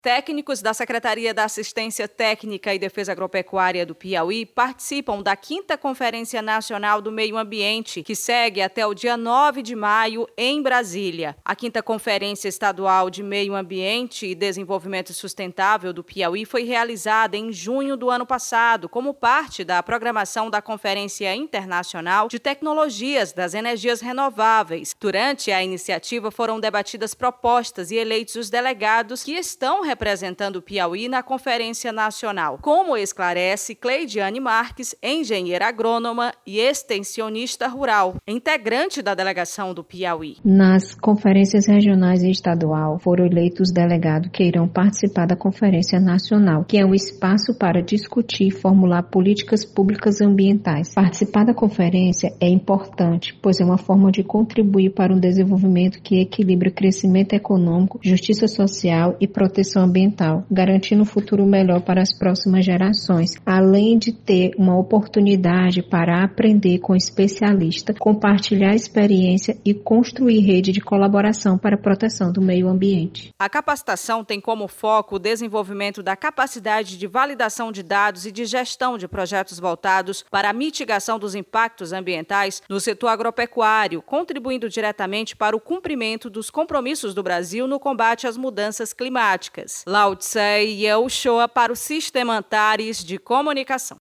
Técnicos da Secretaria da Assistência Técnica e Defesa Agropecuária do Piauí participam da 5ª Conferência Nacional do Meio Ambiente, que segue até o dia 9 de maio em Brasília. A 5ª Conferência Estadual de Meio Ambiente e Desenvolvimento Sustentável do Piauí foi realizada em junho do ano passado, como parte da programação da Conferência Internacional de Tecnologias das Energias Renováveis. Durante a iniciativa foram debatidas propostas e eleitos os delegados que estão representando o Piauí na Conferência Nacional, como esclarece Cleidiane Marques, engenheira agrônoma e extensionista rural, integrante da delegação do Piauí. Nas conferências regionais e estadual foram eleitos os delegados que irão participar da Conferência Nacional, que é um espaço para discutir e formular políticas públicas ambientais. Participar da conferência é importante, pois é uma forma de contribuir para um desenvolvimento que equilibra crescimento econômico, justiça social e proteção ambiental, garantindo um futuro melhor para as próximas gerações, além de ter uma oportunidade para aprender com especialistas, compartilhar experiência e construir rede de colaboração para a proteção do meio ambiente. A capacitação tem como foco o desenvolvimento da capacidade de validação de dados e de gestão de projetos voltados para a mitigação dos impactos ambientais no setor agropecuário, contribuindo diretamente para o cumprimento dos compromissos do Brasil no combate às mudanças climáticas. Lao Tse Yehoshua para o Sistema Antares de Comunicação.